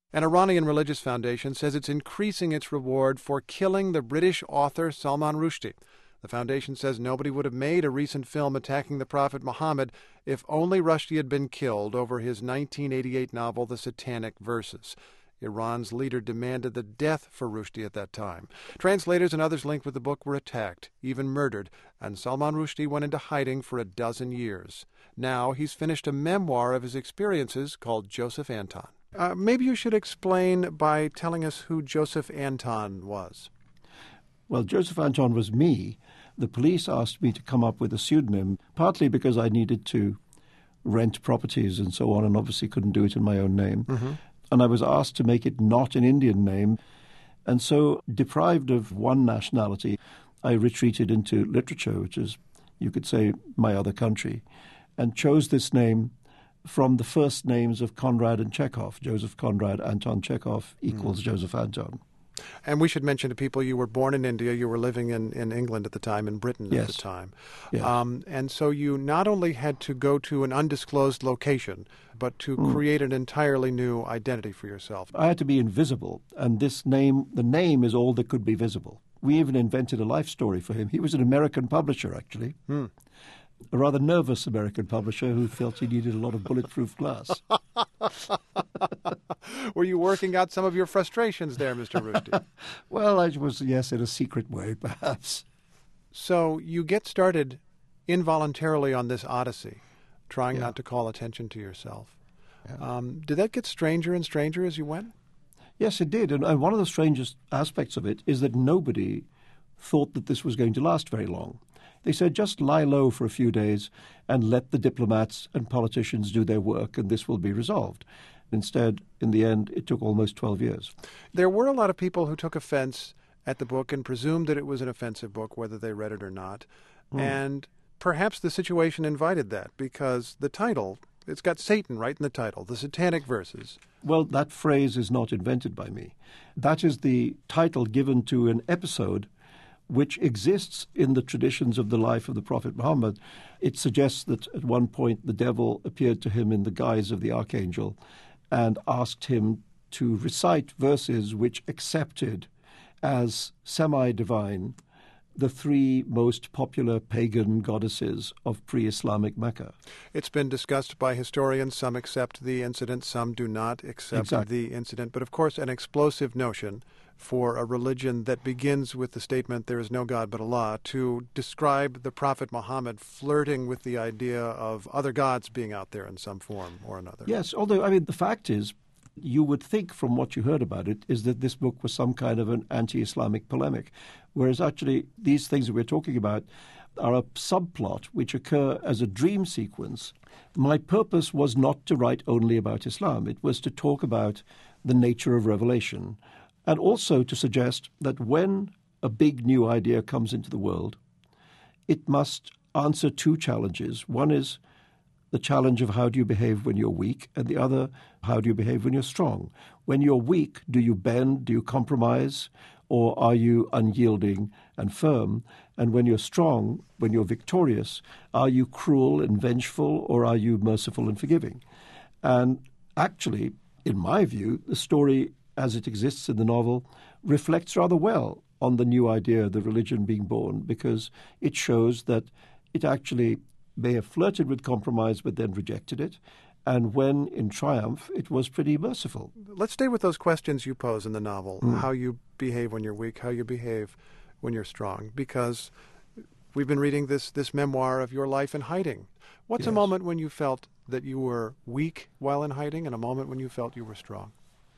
An Iranian religious foundation says it's increasing its reward for killing the British author Salman Rushdie. The foundation says nobody would have made a recent film attacking the Prophet Muhammad if only Rushdie had been killed over his 1988 novel, The Satanic Verses. Iran's leader demanded the death for Rushdie at that time. Translators and others linked with the book were attacked, even murdered, and Salman Rushdie went into hiding for 12 years. Now he's finished a memoir of his experiences called Joseph Anton. Maybe you should explain by telling us who Joseph Anton was. Well, Joseph Anton was me. The police asked me to come up with a pseudonym, partly because I needed to rent properties and so on, and obviously couldn't do it in my own name. Mm-hmm. And I was asked to make it not an Indian name. And so, deprived of one nationality, I retreated into literature, which is, you could say, my other country, and chose this name from the first names of Conrad and Chekhov. Joseph Conrad, Anton Chekhov equals Joseph Anton. And we should mention to people you were born in India, you were living in England at the time, in Britain at the time. Yes. And so you not only had to go to an undisclosed location, but to create an entirely new identity for yourself. I had to be invisible, and this name, the name is all that could be visible. We even invented a life story for him. He was an American publisher, actually. A rather nervous American publisher who felt he needed a lot of bulletproof glass. Were you working out some of your frustrations there, Mr. Rushdie? Well, I was, yes, in a secret way, perhaps. So you get started involuntarily on this odyssey, trying not to call attention to yourself. Did that get stranger and stranger as you went? Yes, it did. And one of the strangest aspects of it is that nobody thought that this was going to last very long. They said, just lie low for a few days and let the diplomats and politicians do their work, and this will be resolved. Instead, in the end, it took almost 12 years. There were a lot of people who took offense at the book and presumed that it was an offensive book, whether they read it or not. And perhaps the situation invited that, because the title, it's got Satan right in the title, The Satanic Verses. Well, that phrase is not invented by me. That is the title given to an episode which exists in the traditions of the life of the Prophet Muhammad. It suggests that at one point the devil appeared to him in the guise of the archangel and asked him to recite verses which accepted as semi-divine the three most popular pagan goddesses of pre-Islamic Mecca. It's been discussed by historians. Some accept the incident, some do not accept the incident. But of course, an explosive notion for a religion that begins with the statement, there is no God but Allah, to describe the Prophet Muhammad flirting with the idea of other gods being out there in some form or another. Yes, although, I mean, the fact is, you would think from what you heard about it is that this book was some kind of an anti-Islamic polemic, whereas actually these things that we're talking about are a subplot which occur as a dream sequence. My purpose was not to write only about Islam. It was to talk about the nature of revelation, and also to suggest that when a big new idea comes into the world, it must answer two challenges. One is the challenge of how do you behave when you're weak, and the other, how do you behave when you're strong? When you're weak, do you bend, do you compromise, or are you unyielding and firm? And when you're strong, when you're victorious, are you cruel and vengeful, or are you merciful and forgiving? And actually, in my view, the story as it exists in the novel reflects rather well on the new idea of the religion being born, because it shows that it actually may have flirted with compromise but then rejected it, and when in triumph it was pretty merciful. Let's stay with those questions you pose in the novel, how you behave when you're weak, how you behave when you're strong, because we've been reading this memoir of your life in hiding. What's a moment when you felt that you were weak while in hiding and a moment when you felt you were strong?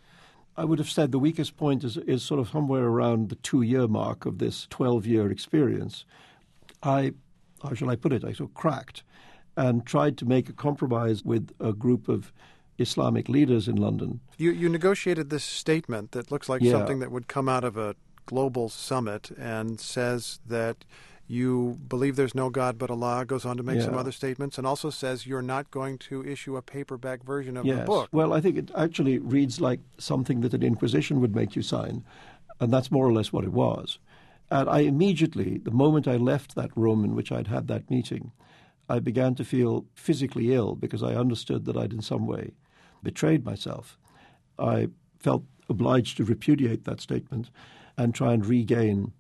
I would have said the weakest point is sort of somewhere around the 2-year mark of this 12-year experience. How shall I put it? I sort of cracked and tried to make a compromise with a group of Islamic leaders in London. You negotiated this statement that looks like something that would come out of a global summit and says that you believe there's no God but Allah, goes on to make some other statements, and also says you're not going to issue a paperback version of the book. Well, I think it actually reads like something that an inquisition would make you sign, and that's more or less what it was. And I immediately, the moment I left that room in which I'd had that meeting, I began to feel physically ill because I understood that I'd in some way betrayed myself. I felt obliged to repudiate that statement and try and regain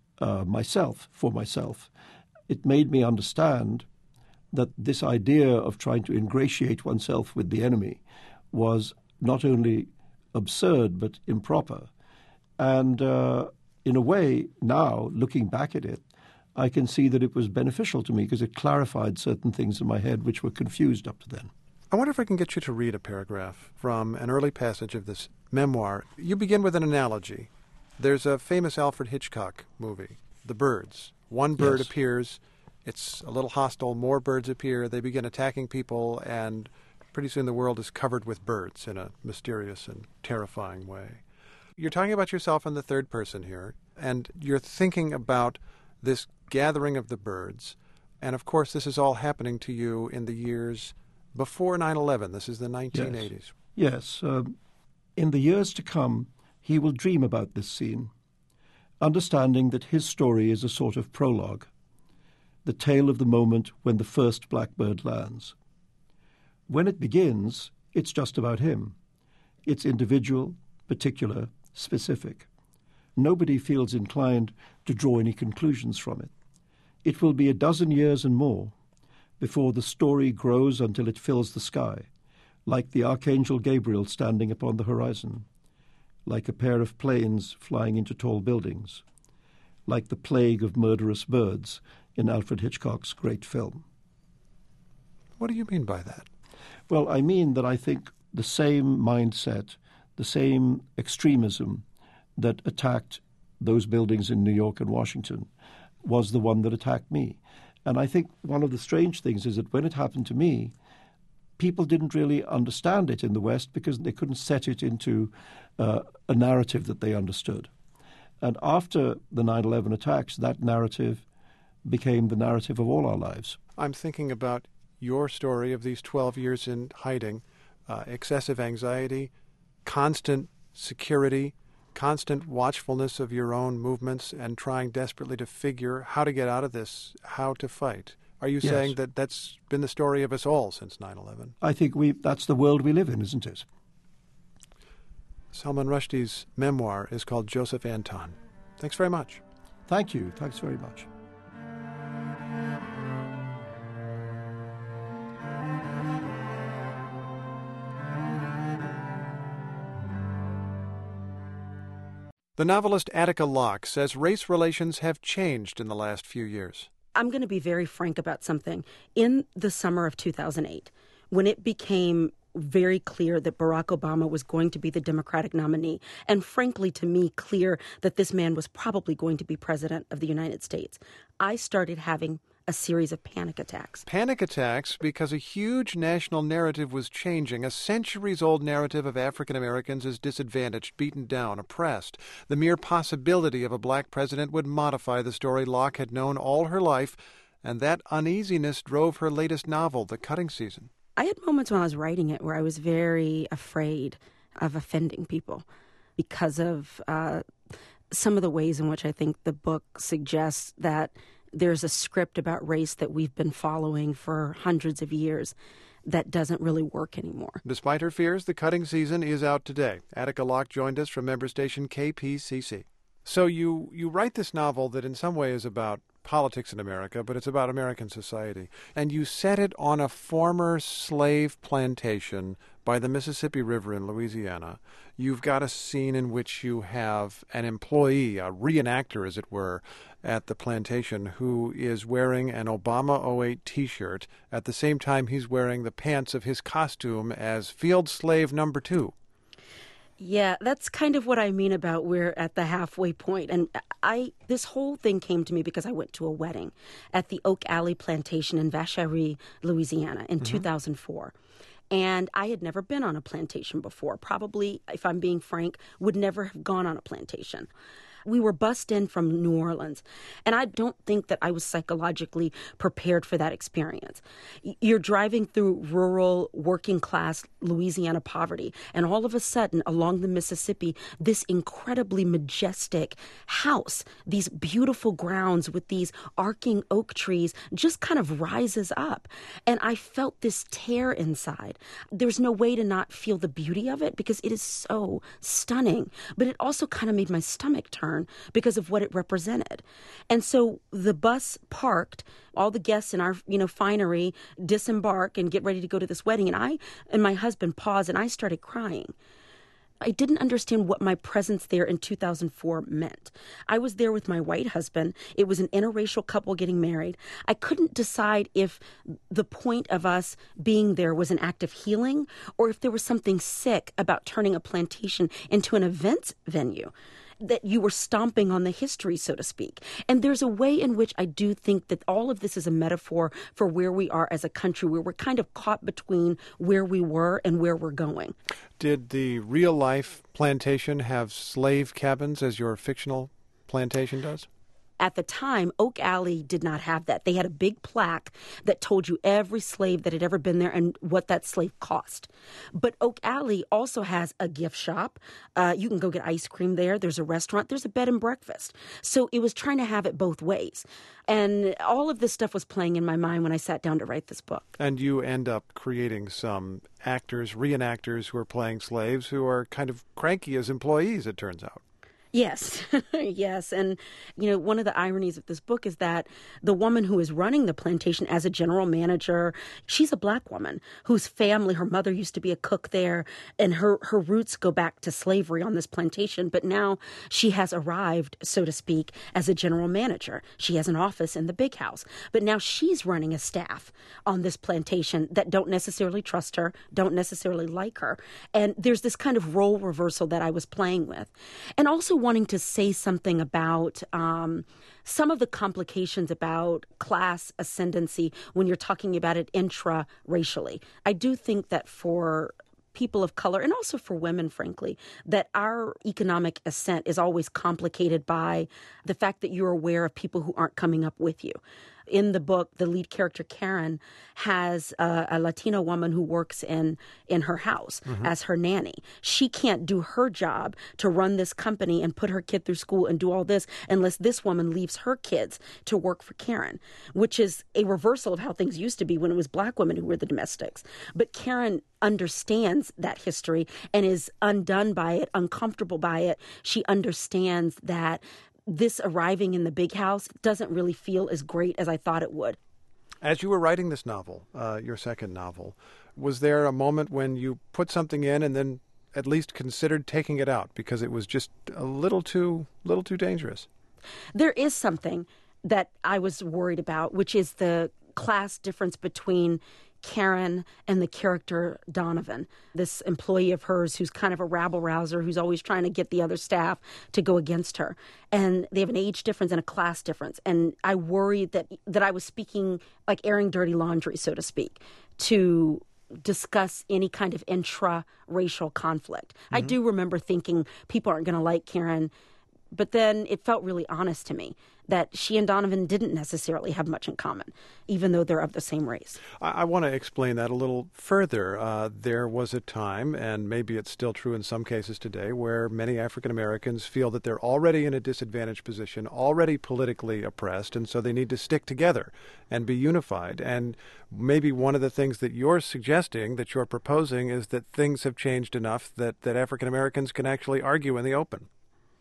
myself for myself. It made me understand that this idea of trying to ingratiate oneself with the enemy was not only absurd but improper. And in a way, now, looking back at it, I can see that it was beneficial to me because it clarified certain things in my head which were confused up to then. I wonder if I can get you to read a paragraph from an early passage of this memoir. You begin with an analogy. There's a famous Alfred Hitchcock movie, The Birds. One bird appears, it's a little hostile, more birds appear, they begin attacking people, and pretty soon the world is covered with birds in a mysterious and terrifying way. You're talking about yourself in the third person here, and you're thinking about this gathering of the birds. And, of course, this is all happening to you in the years before 9/11. This is the 1980s. Yes. In the years to come, he will dream about this scene, understanding that his story is a sort of prologue, the tale of the moment when the first blackbird lands. When it begins, it's just about him. It's individual, particular, specific. Nobody feels inclined to draw any conclusions from it. It will be a dozen years and more before the story grows until it fills the sky, like the Archangel Gabriel standing upon the horizon, like a pair of planes flying into tall buildings, like the plague of murderous birds in Alfred Hitchcock's great film. What do you mean by that? Well, I mean that I think the same mindset, the same extremism that attacked those buildings in New York and Washington was the one that attacked me. And I think one of the strange things is that when it happened to me, people didn't really understand it in the West because they couldn't set it into a narrative that they understood. And after the 9/11 attacks, that narrative became the narrative of all our lives. I'm thinking about your story of these 12 years in hiding, excessive anxiety, constant security, constant watchfulness of your own movements, and trying desperately to figure how to get out of this, how to fight. Are you saying that that's been the story of us all since 9/11? I think that's the world we live in, isn't it? Salman Rushdie's memoir is called Joseph Anton. Thanks very much. Thank you. Thanks very much. The novelist Attica Locke says race relations have changed in the last few years. I'm going to be very frank about something. In the summer of 2008, when it became very clear that Barack Obama was going to be the Democratic nominee, and frankly to me clear that this man was probably going to be president of the United States, I started having a series of panic attacks. Panic attacks because a huge national narrative was changing, a centuries-old narrative of African Americans as disadvantaged, beaten down, oppressed. The mere possibility of a black president would modify the story Locke had known all her life, and that uneasiness drove her latest novel, The Cutting Season. I had moments when I was writing it where I was very afraid of offending people because of some of the ways in which I think the book suggests that there's a script about race that we've been following for hundreds of years that doesn't really work anymore. Despite her fears, The Cutting Season is out today. Attica Locke joined us from member station KPCC. So you write this novel that in some way is about politics in America, but it's about American society. And you set it on a former slave plantation by the Mississippi River in Louisiana. You've got a scene in which you have an employee, a reenactor, as it were, at the plantation who is wearing an Obama 08 T-shirt at the same time he's wearing the pants of his costume as field slave number 2. Yeah, that's kind of what I mean about we're at the halfway point. And this whole thing came to me because I went to a wedding at the Oak Alley Plantation in Vacherie, Louisiana in 2004. And I had never been on a plantation before. Probably, if I'm being frank, would never have gone on a plantation. We were bussed in from New Orleans, and I don't think that I was psychologically prepared for that experience. You're driving through rural, working-class Louisiana poverty, and all of a sudden, along the Mississippi, this incredibly majestic house, these beautiful grounds with these arcing oak trees, just kind of rises up. And I felt this tear inside. There's no way to not feel the beauty of it because it is so stunning. But it also kind of made my stomach turn because of what it represented. And so the bus parked, all the guests in our, finery disembark and get ready to go to this wedding. And I and my husband paused and I started crying. I didn't understand what my presence there in 2004 meant. I was there with my white husband. It was an interracial couple getting married. I couldn't decide if the point of us being there was an act of healing or if there was something sick about turning a plantation into an events venue, that you were stomping on the history, so to speak. And there's a way in which I do think that all of this is a metaphor for where we are as a country, where we're kind of caught between where we were and where we're going. Did the real-life plantation have slave cabins as your fictional plantation does? At the time, Oak Alley did not have that. They had a big plaque that told you every slave that had ever been there and what that slave cost. But Oak Alley also has a gift shop. You can go get ice cream there. There's a restaurant. There's a bed and breakfast. So it was trying to have it both ways. And all of this stuff was playing in my mind when I sat down to write this book. And you end up creating some actors, reenactors who are playing slaves who are kind of cranky as employees, it turns out. Yes, yes. And, one of the ironies of this book is that the woman who is running the plantation as a general manager, she's a Black woman whose family, her mother used to be a cook there, and her roots go back to slavery on this plantation. But now she has arrived, so to speak, as a general manager. She has an office in the big house. But now she's running a staff on this plantation that don't necessarily trust her, don't necessarily like her. And there's this kind of role reversal that I was playing with. And also wanting to say something about some of the complications about class ascendancy when you're talking about it intra-racially. I do think that for people of color and also for women, frankly, that our economic ascent is always complicated by the fact that you're aware of people who aren't coming up with you. In the book, the lead character, Karen, has a Latino woman who works in her house as her nanny. She can't do her job to run this company and put her kid through school and do all this unless this woman leaves her kids to work for Karen, which is a reversal of how things used to be when it was Black women who were the domestics. But Karen understands that history and is undone by it, uncomfortable by it. She understands that this arriving in the big house doesn't really feel as great as I thought it would. As you were writing this novel, your second novel, was there a moment when you put something in and then at least considered taking it out because it was just a little too dangerous? There is something that I was worried about, which is the class difference between Karen and the character Donovan, this employee of hers who's kind of a rabble-rouser, who's always trying to get the other staff to go against her. And they have an age difference and a class difference. And I worried that I was speaking, like airing dirty laundry, so to speak, to discuss any kind of intra-racial conflict. I do remember thinking people aren't going to like Karen, but then it felt really honest to me that she and Donovan didn't necessarily have much in common, even though they're of the same race. I want to explain that a little further. There was a time, and maybe it's still true in some cases today, where many African Americans feel that they're already in a disadvantaged position, already politically oppressed, and so they need to stick together and be unified. And maybe one of the things that you're suggesting, that you're proposing, is that things have changed enough that African Americans can actually argue in the open.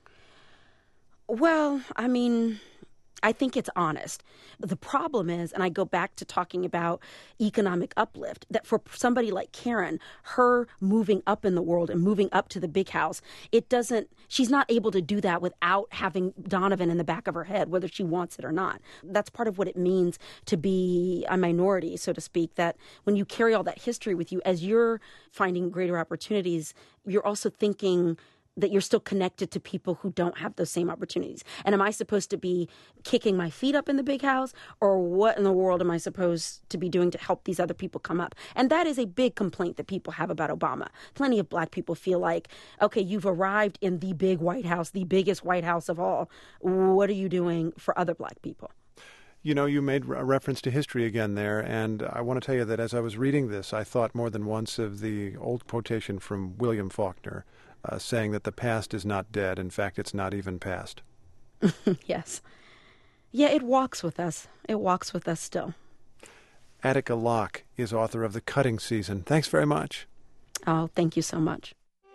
Well, I mean, I think it's honest. The problem is, and I go back to talking about economic uplift, that for somebody like Karen, her moving up in the world and moving up to the big house, she's not able to do that without having Donovan in the back of her head, whether she wants it or not. That's part of what it means to be a minority, so to speak, that when you carry all that history with you, as you're finding greater opportunities, you're also thinking that you're still connected to people who don't have those same opportunities. And am I supposed to be kicking my feet up in the big house, or what in the world am I supposed to be doing to help these other people come up? And that is a big complaint that people have about Obama. Plenty of Black people feel like, okay, you've arrived in the big White House, the biggest White House of all. What are you doing for other Black people? You know, you made a reference to history again there, and I want to tell you that as I was reading this, I thought more than once of the old quotation from William Faulkner, saying that the past is not dead. In fact, it's not even past. Yes. Yeah, it walks with us. It walks with us still. Attica Locke is author of The Cutting Season. Thanks very much. Oh, thank you so much.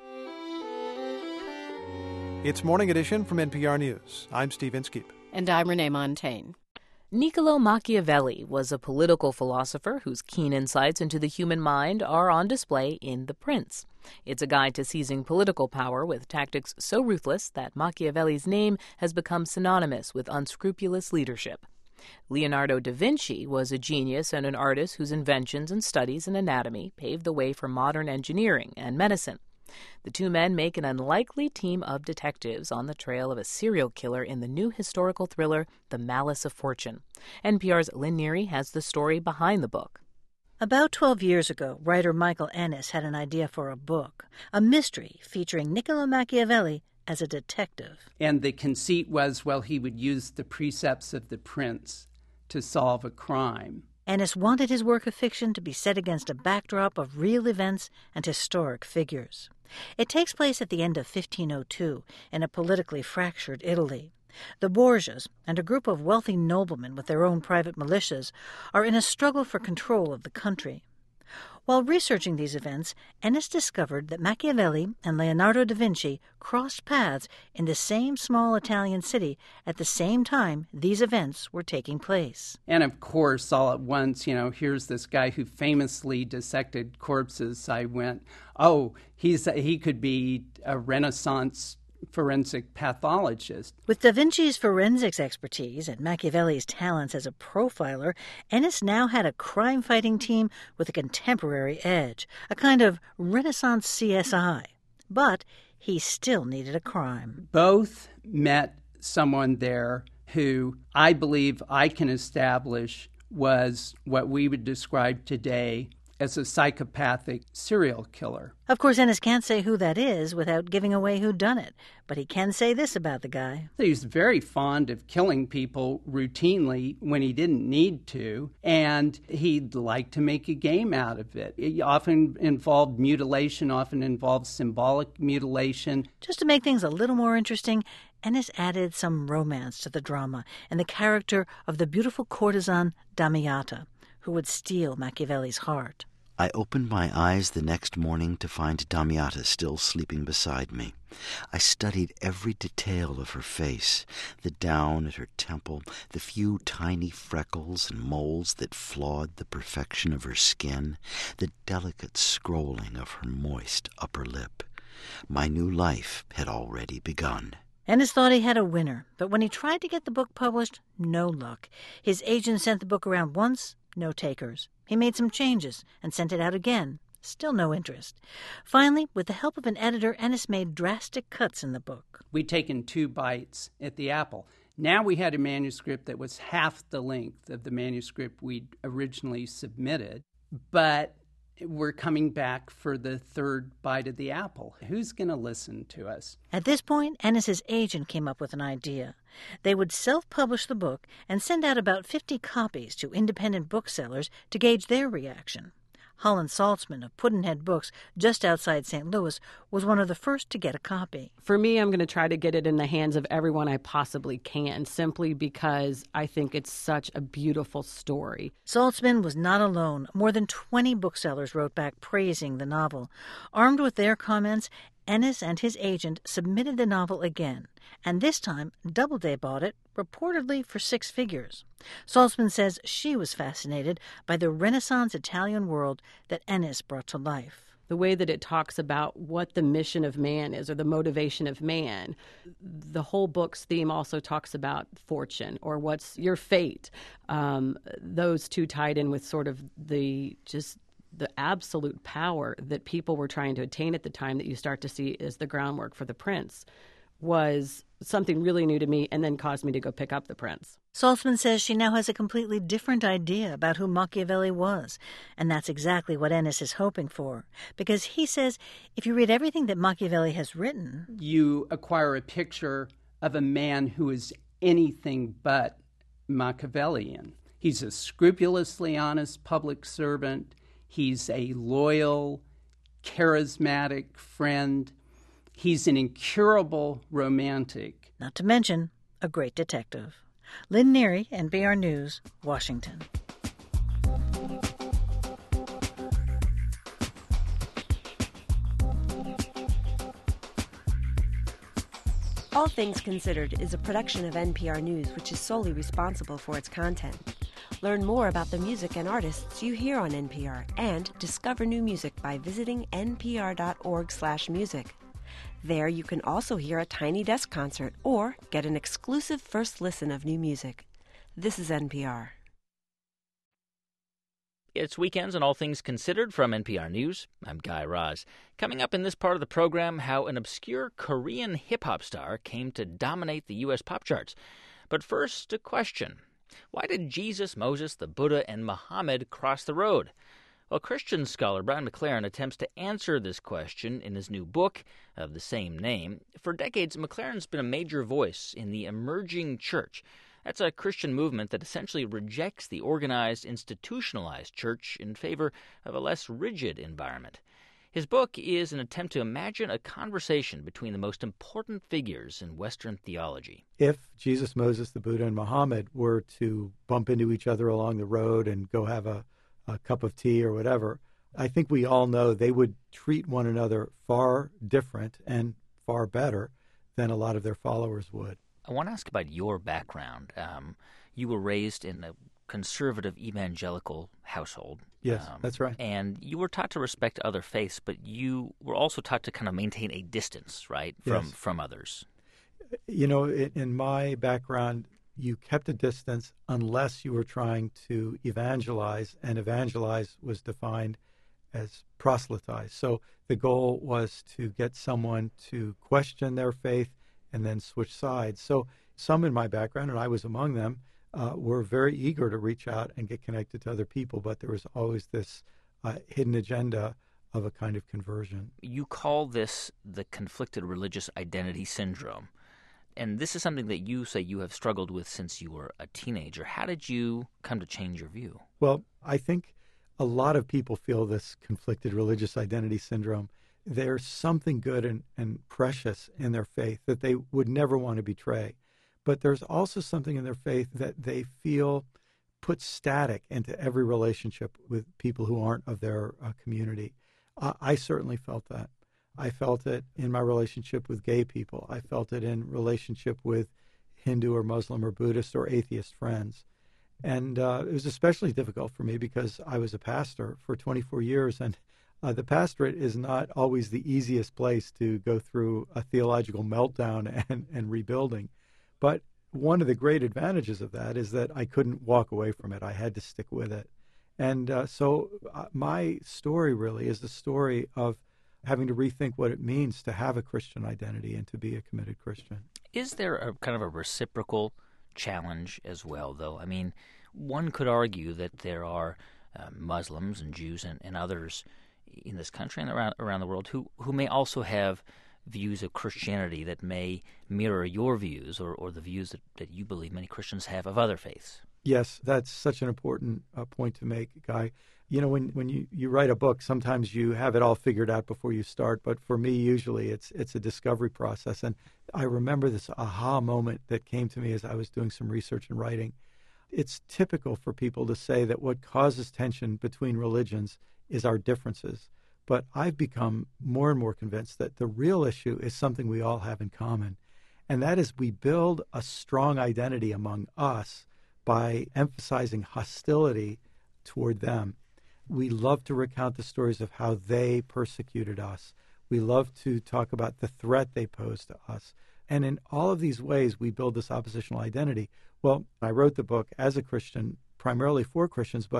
It's Morning Edition from NPR News. I'm Steve Inskeep. And I'm Renee Montaigne. Niccolo Machiavelli was a political philosopher whose keen insights into the human mind are on display in The Prince. It's a guide to seizing political power with tactics so ruthless that Machiavelli's name has become synonymous with unscrupulous leadership. Leonardo da Vinci was a genius and an artist whose inventions and studies in anatomy paved the way for modern engineering and medicine. The two men make an unlikely team of detectives on the trail of a serial killer in the new historical thriller, The Malice of Fortune. NPR's Lynn Neary has the story behind the book. About 12 years ago, writer Michael Ennis had an idea for a book, a mystery featuring Niccolo Machiavelli as a detective. And the conceit was, well, he would use the precepts of The Prince to solve a crime. Ennis wanted his work of fiction to be set against a backdrop of real events and historic figures. It takes place at the end of 1502 in a politically fractured Italy. The Borgias and a group of wealthy noblemen with their own private militias are in a struggle for control of the country. While researching these events, Ennis discovered that Machiavelli and Leonardo da Vinci crossed paths in the same small Italian city at the same time these events were taking place. And of course, all at once, here's this guy who famously dissected corpses. I went, oh, he could be a Renaissance forensic pathologist. With Da Vinci's forensics expertise and Machiavelli's talents as a profiler, Ennis now had a crime-fighting team with a contemporary edge, a kind of Renaissance CSI. But he still needed a crime. Both met someone there who I believe I can establish was what we would describe today as a psychopathic serial killer. Of course, Ennis can't say who that is without giving away who done it, but he can say this about the guy. He was very fond of killing people routinely when he didn't need to, and he'd like to make a game out of it. It often involved mutilation, often involved symbolic mutilation. Just to make things a little more interesting, Ennis added some romance to the drama and the character of the beautiful courtesan Damiata, who would steal Machiavelli's heart. I opened my eyes the next morning to find Damiata still sleeping beside me. I studied every detail of her face, the down at her temple, the few tiny freckles and moles that flawed the perfection of her skin, the delicate scrolling of her moist upper lip. My new life had already begun. Ennis thought he had a winner, but when he tried to get the book published, no luck. His agent sent the book around once, no takers. He made some changes and sent it out again. Still no interest. Finally, with the help of an editor, Ennis made drastic cuts in the book. We'd taken 2 bites at the apple. Now we had a manuscript that was half the length of the manuscript we'd originally submitted, but we're coming back for the 3rd bite of the apple. Who's going to listen to us? At this point, Ennis's agent came up with an idea. They would self-publish the book and send out about 50 copies to independent booksellers to gauge their reaction. Holland Saltzman of Pudd'nhead Books, just outside St. Louis, was one of the first to get a copy. For me, I'm going to try to get it in the hands of everyone I possibly can, simply because I think it's such a beautiful story. Saltzman was not alone. More than 20 booksellers wrote back praising the novel. Armed with their comments, Ennis and his agent submitted the novel again, and this time Doubleday bought it, reportedly for 6 figures. Saltzman says she was fascinated by the Renaissance Italian world that Ennis brought to life. The way that it talks about what the mission of man is, or the motivation of man. The whole book's theme also talks about fortune, or what's your fate. Those two tied in with sort of the just the absolute power that people were trying to attain at the time that you start to see as the groundwork for The Prince was something really new to me and then caused me to go pick up The Prince. Saltzman says she now has a completely different idea about who Machiavelli was, and that's exactly what Ennis is hoping for, because he says if you read everything that Machiavelli has written, you acquire a picture of a man who is anything but Machiavellian. He's a scrupulously honest public servant. He's a loyal, charismatic friend. He's an incurable romantic. Not to mention a great detective. Lynn Neary, NPR News, Washington. All Things Considered is a production of NPR News, which is solely responsible for its content. Learn more about the music and artists you hear on NPR and discover new music by visiting npr.org/music. There you can also hear a Tiny Desk concert or get an exclusive first listen of new music. This is NPR. It's Weekends and All Things Considered from NPR News. I'm Guy Raz. Coming up in this part of the program, how an obscure Korean hip-hop star came to dominate the U.S. pop charts. But first, a question. Why did Jesus, Moses, the Buddha, and Muhammad cross the road? Well, Christian scholar Brian McLaren attempts to answer this question in his new book of the same name. For decades, McLaren's been a major voice in the emerging church. That's a Christian movement that essentially rejects the organized, institutionalized church in favor of a less rigid environment. His book is an attempt to imagine a conversation between the most important figures in Western theology. If Jesus, Moses, the Buddha, and Muhammad were to bump into each other along the road and go have a cup of tea or whatever, I think we all know they would treat one another far different and far better than a lot of their followers would. I want to ask about your background. You were raised in a conservative evangelical household. Yes, that's right. And you were taught to respect other faiths, but you were also taught to kind of maintain a distance, right, from others. You know, in my background, you kept a distance unless you were trying to evangelize, and evangelize was defined as proselytize. So the goal was to get someone to question their faith and then switch sides. So some in my background, and I was among them, were very eager to reach out and get connected to other people, but there was always this hidden agenda of a kind of conversion. You call this the conflicted religious identity syndrome. And this is something that you say you have struggled with since you were a teenager. How did you come to change your view? Well, I think a lot of people feel this conflicted religious identity syndrome. There's something good and precious in their faith that they would never want to betray. But there's also something in their faith that they feel puts static into every relationship with people who aren't of their community. I certainly felt that. I felt it in my relationship with gay people. I felt it in relationship with Hindu or Muslim or Buddhist or atheist friends. And it was especially difficult for me because I was a pastor for 24 years, and the pastorate is not always the easiest place to go through a theological meltdown and rebuilding. But one of the great advantages of that is that I couldn't walk away from it. I had to stick with it. And so my story really is the story of having to rethink what it means to have a Christian identity and to be a committed Christian. Is there a kind of a reciprocal challenge as well, though? I mean, one could argue that there are Muslims and Jews and others in this country and around the world who may also have views of Christianity that may mirror your views or the views that you believe many Christians have of other faiths. Yes, that's such an important point to make, Guy. You know, when you write a book, sometimes you have it all figured out before you start. But for me, usually it's a discovery process. And I remember this aha moment that came to me as I was doing some research and writing. It's typical for people to say that what causes tension between religions is our differences. But I've become more and more convinced that the real issue is something we all have in common. And that is we build a strong identity among us by emphasizing hostility toward them. We love to recount the stories of how they persecuted us. We love to talk about the threat they posed to us. And in all of these ways, we build this oppositional identity. Well, I wrote the book as a Christian, primarily for Christians, but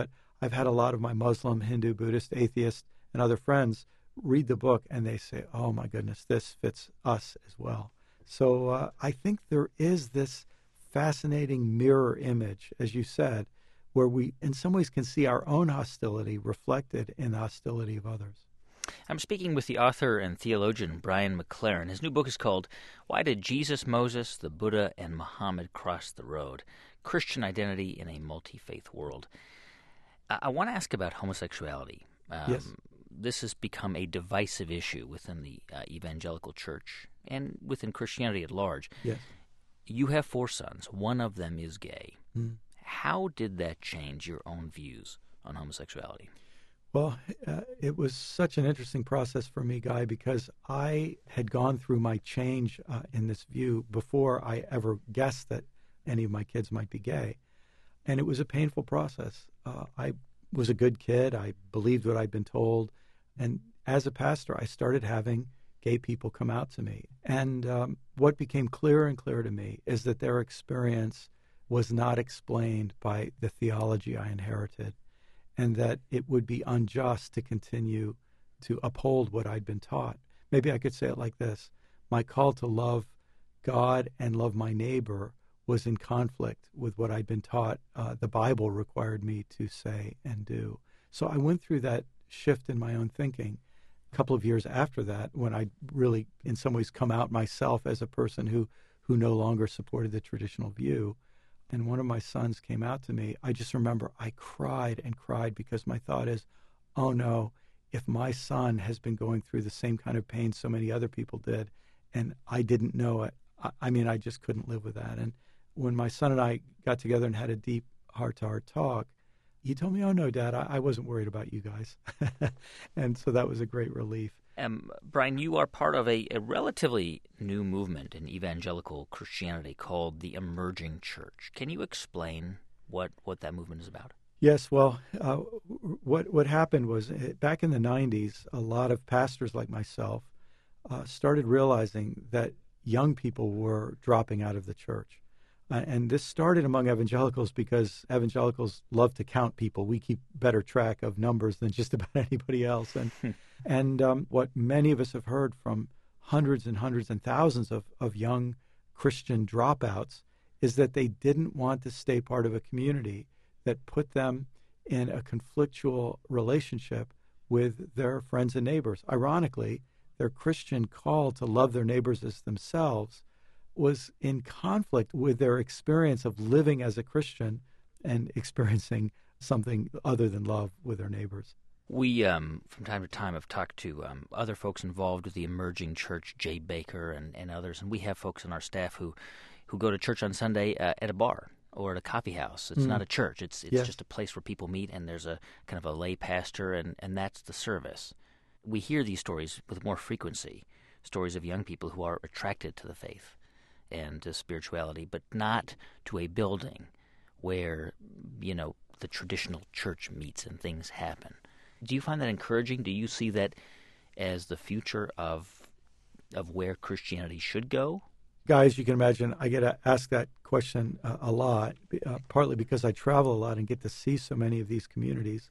I've had a lot of my Muslim, Hindu, Buddhist, atheist, and other friends read the book, and they say, oh, my goodness, this fits us as well. So I think there is this fascinating mirror image, as you said, where we, in some ways, can see our own hostility reflected in the hostility of others. I'm speaking with the author and theologian Brian McLaren. His new book is called Why Did Jesus, Moses, the Buddha, and Muhammad Cross the Road? Christian Identity in a Multi-Faith World. I want to ask about homosexuality. Yes. This has become a divisive issue within the evangelical church and within Christianity at large. Yes. You have 4 sons. One of them is gay. Mm. How did that change your own views on homosexuality? Well, it was such an interesting process for me, Guy, because I had gone through my change in this view before I ever guessed that any of my kids might be gay. And it was a painful process. I was a good kid. I believed what I'd been told. And as a pastor, I started having gay people come out to me. And what became clearer and clearer to me is that their experience was not explained by the theology I inherited, and that it would be unjust to continue to uphold what I'd been taught. Maybe I could say it like this. My call to love God and love my neighbor was in conflict with what I'd been taught the Bible required me to say and do. So I went through that shift in my own thinking a couple of years after that, when I really, in some ways, come out myself as a person who no longer supported the traditional view. And one of my sons came out to me. I just remember I cried and cried because my thought is, oh no, if my son has been going through the same kind of pain so many other people did, and I didn't know it, I just couldn't live with that. And when my son and I got together and had a deep heart-to-heart talk, he told me, oh no, Dad, I wasn't worried about you guys. And so that was a great relief. Brian, you are part of a relatively new movement in evangelical Christianity called the Emerging Church. Can you explain what that movement is about? Yes, well, what happened was back in the 90s, a lot of pastors like myself started realizing that young people were dropping out of the church. And this started among evangelicals because evangelicals love to count people. We keep better track of numbers than just about anybody else. And what many of us have heard from hundreds and hundreds and thousands of young Christian dropouts is that they didn't want to stay part of a community that put them in a conflictual relationship with their friends and neighbors. Ironically, their Christian call to love their neighbors as themselves was in conflict with their experience of living as a Christian and experiencing something other than love with their neighbors. We, from time to time, have talked to other folks involved with the Emerging Church, Jay Baker and others, and we have folks on our staff who go to church on Sunday at a bar or at a coffee house. It's not a church. It's Yes. just a place where people meet, and there's a kind of a lay pastor, and that's the service. We hear these stories with more frequency, stories of young people who are attracted to the faith and to spirituality, but not to a building where, the traditional church meets and things happen. Do you find that encouraging? Do you see that as the future of where Christianity should go? Guys, you can imagine I get asked that question a lot, partly because I travel a lot and get to see so many of these communities.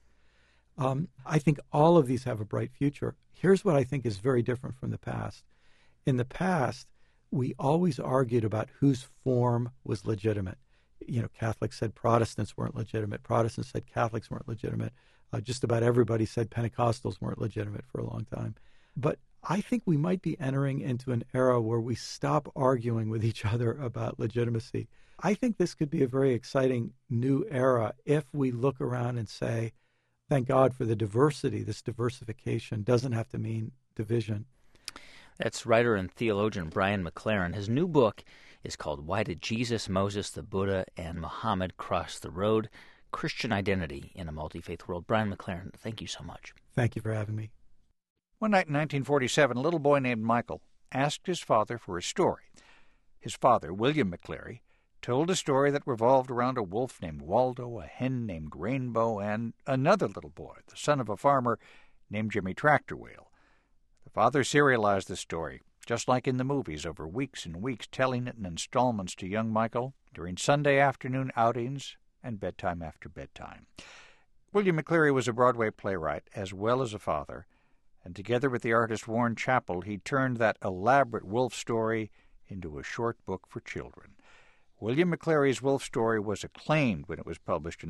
I think all of these have a bright future. Here's what I think is very different from the past. In the past, we always argued about whose form was legitimate. Catholics said Protestants weren't legitimate. Protestants said Catholics weren't legitimate. Just about everybody said Pentecostals weren't legitimate for a long time. But I think we might be entering into an era where we stop arguing with each other about legitimacy. I think this could be a very exciting new era if we look around and say, thank God for the diversity. This diversification doesn't have to mean division. That's writer and theologian Brian McLaren. His new book is called Why Did Jesus, Moses, the Buddha, and Muhammad Cross the Road? Christian Identity in a Multi-Faith World. Brian McLaren, thank you so much. Thank you for having me. One night in 1947, a little boy named Michael asked his father for a story. His father, William McCleary, told a story that revolved around a wolf named Waldo, a hen named Rainbow, and another little boy, the son of a farmer, named Jimmy Tractor Wheel. The father serialized the story, just like in the movies, over weeks and weeks, telling it in installments to young Michael during Sunday afternoon outings and bedtime after bedtime. William McCleary was a Broadway playwright as well as a father, and together with the artist Warren Chappell, he turned that elaborate wolf story into a short book for children. William McCleary's Wolf Story was acclaimed when it was published in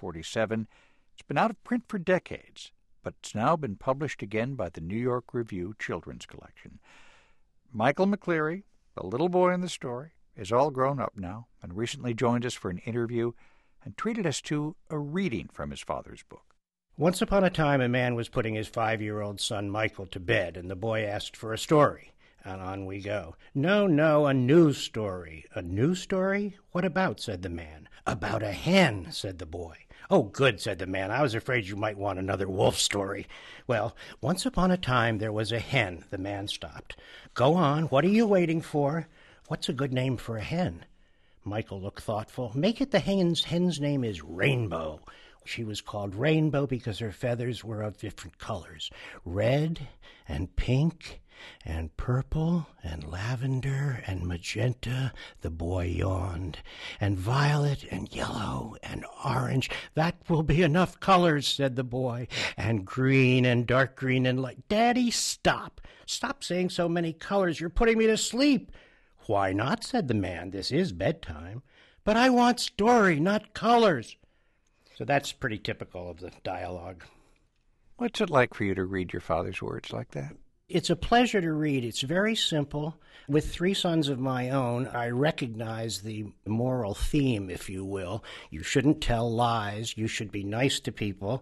1947. It's been out of print for decades, but it's now been published again by the New York Review Children's Collection. Michael McCleary, the little boy in the story, is all grown up now and recently joined us for an interview and treated us to a reading from his father's book. Once upon a time, a man was putting his 5-year-old son Michael to bed, and the boy asked for a story. And on we go. No, a news story. A news story? What about? Said the man. About a hen, said the boy. Oh, good, said the man. I was afraid you might want another wolf story. Well, once upon a time there was a hen. The man stopped. Go on. What are you waiting for? What's a good name for a hen? Michael looked thoughtful. Make it the hen's name is Rainbow. She was called Rainbow because her feathers were of different colors. Red and pink and purple and lavender and magenta, the boy yawned, and violet and yellow and orange. That will be enough colors, said the boy, and green and dark green and light. Daddy, stop. Stop saying so many colors. You're putting me to sleep. Why not, said the man. This is bedtime. But I want story, not colors. So that's pretty typical of the dialogue. What's it like for you to read your father's words like that? It's a pleasure to read. It's very simple. With 3 sons of my own, I recognize the moral theme, if you will. You shouldn't tell lies. You should be nice to people.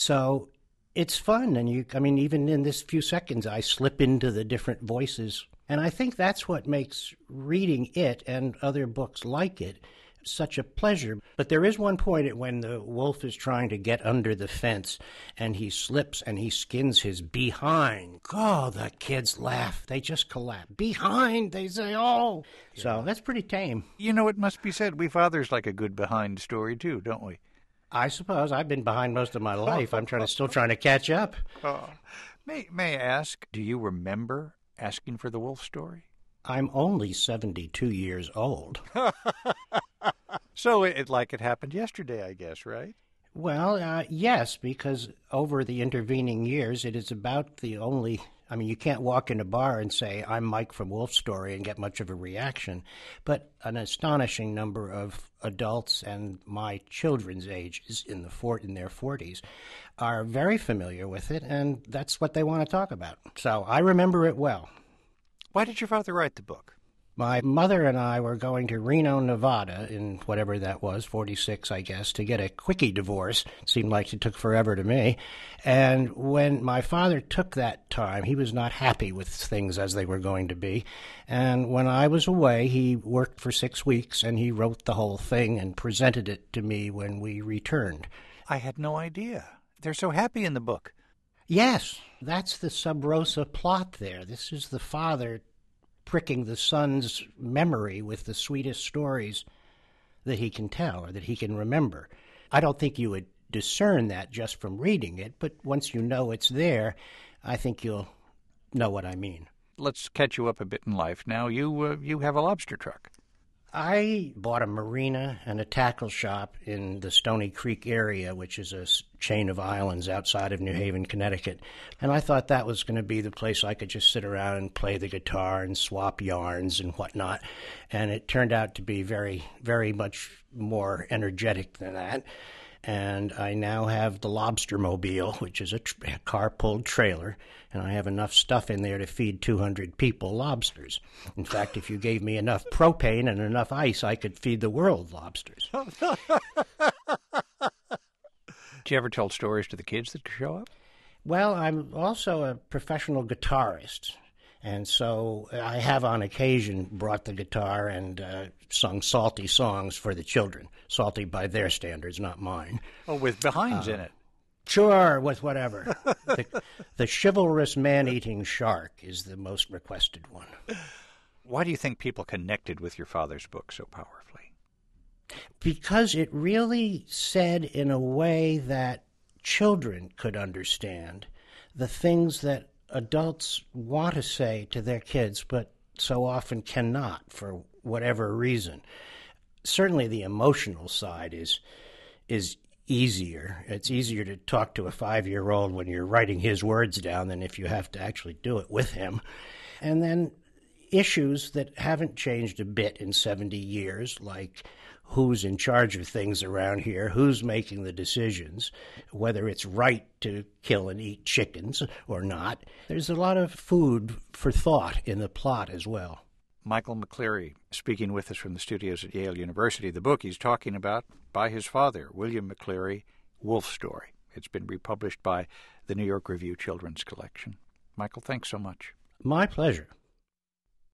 So it's fun. And even in this few seconds, I slip into the different voices. And I think that's what makes reading it and other books like it such a pleasure. But there is one point when the wolf is trying to get under the fence and he slips and he skins his behind. Oh, the kids laugh. They just collapse. Behind, they say, oh. So that's pretty tame. You know, it must be said, we fathers like a good behind story too, don't we? I suppose. I've been behind most of my life. I'm still trying to catch up. May I ask, do you remember asking for the wolf story? I'm only 72 years old. So it happened yesterday, I guess, right? Well, yes, because over the intervening years, it is about the only... you can't walk in a bar and say, I'm Mike from Wolf Story and get much of a reaction. But an astonishing number of adults and my children's ages in their 40s are very familiar with it, and that's what they want to talk about. So I remember it well. Why did your father write the book? My mother and I were going to Reno, Nevada in whatever that was, 46, I guess, to get a quickie divorce. It seemed like it took forever to me. And when my father took that time, he was not happy with things as they were going to be. And when I was away, he worked for 6 weeks, and he wrote the whole thing and presented it to me when we returned. I had no idea. They're so happy in the book. Yes, that's the Sub Rosa plot there. This is the father pricking the son's memory with the sweetest stories that he can tell or that he can remember. I don't think you would discern that just from reading it, but once you know it's there, I think you'll know what I mean. Let's catch you up a bit in life. Now, you have a lobster truck. I bought a marina and a tackle shop in the Stony Creek area, which is a chain of islands outside of New Haven, Connecticut. And I thought that was going to be the place I could just sit around and play the guitar and swap yarns and whatnot. And it turned out to be very, very much more energetic than that. And I now have the Lobster Mobile, which is a car-pulled trailer, and I have enough stuff in there to feed 200 people lobsters. In fact, if you gave me enough propane and enough ice, I could feed the world lobsters. Do you ever tell stories to the kids that show up? Well, I'm also a professional guitarist. And so I have on occasion brought the guitar and sung salty songs for the children. Salty by their standards, not mine. Oh, with behinds in it. Sure, with whatever. The chivalrous man-eating shark is the most requested one. Why do you think people connected with your father's book so powerfully? Because it really said in a way that children could understand the things that adults want to say to their kids, but so often cannot for whatever reason. Certainly the emotional side is easier. It's easier to talk to a 5-year-old when you're writing his words down than if you have to actually do it with him. And then issues that haven't changed a bit in 70 years, like who's in charge of things around here, who's making the decisions, whether it's right to kill and eat chickens or not. There's a lot of food for thought in the plot as well. Michael McCleary speaking with us from the studios at Yale University. The book he's talking about by his father, William McCleary, Wolf Story. It's been republished by the New York Review Children's Collection. Michael, thanks so much. My pleasure.